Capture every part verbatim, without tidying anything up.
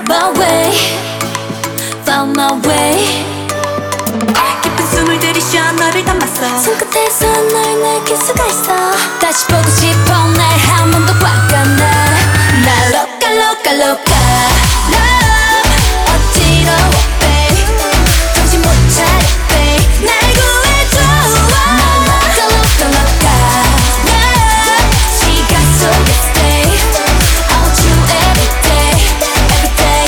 my way, found my way. 깊은 숨을 들이쉬어 너를 담았어. 손끝에서 널 느낄 수가 있어. 다시 보고 싶어 날 한 번 더 바꿔놔. 날 loca loca loca love. 어지러워 babe, 정신 못 차려 babe, 날 구해줘. 날 loca loca loca love. 시간 속에 stay, I want you every day, every day,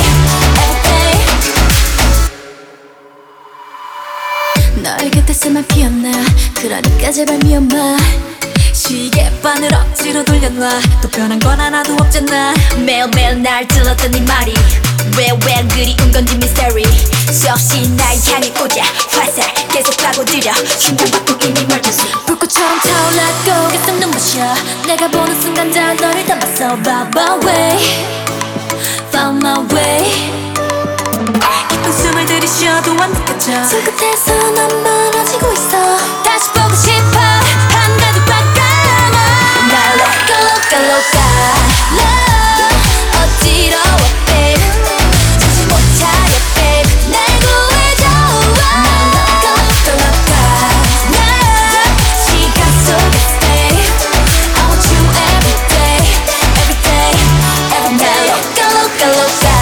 every day. 너의 곁에서만 피어나. 그러니까 제발 미워마. 시계반을 억지로 돌려놔. 또 변한 건 하나도 없잖아. 매일매일 날 들렀던 네 말이 왜 왜 그리운 건지 미스터리. 수없이 날 향해 꽂아 화살 계속 파고들여. 심장 박동 이미 멀듯이 불꽃처럼 타올랐고 계속 눈부셔. 내가 보는 순간 다 너를 담았어. By my way, found my way. 깊은 숨을 들이쉬어도 안 느껴져. 손끝에서 난 멀어지고 있어. 다시 보고 싶어 한가득 바꿔놔. 날 loca loca loca love. 어지러워 babe, 정신 못 차려 babe, 날 구해줘. 날 loca loca loca love. 시간 속에 stay, I want you every day, every day, every day. 날 loca loca loca.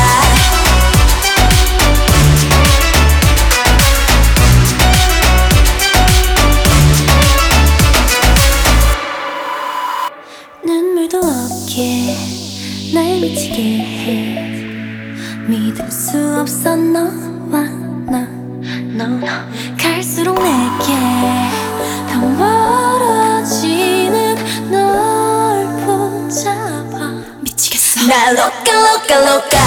눈물도 없게 날 미치게 해. 믿을 수 없어 너와 나. No, no. 갈수록 내게 더 멀어지는 널 붙잡아. 미치겠어. 날 loca loca loca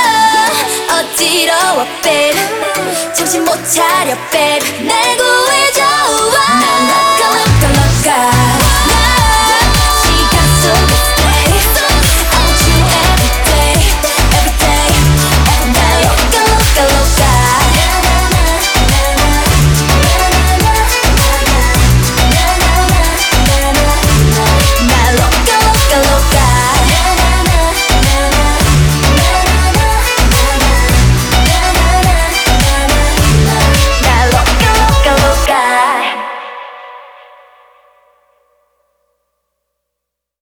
love. 어지러워 babe, 정신 못 차려 babe, 날 구해줘.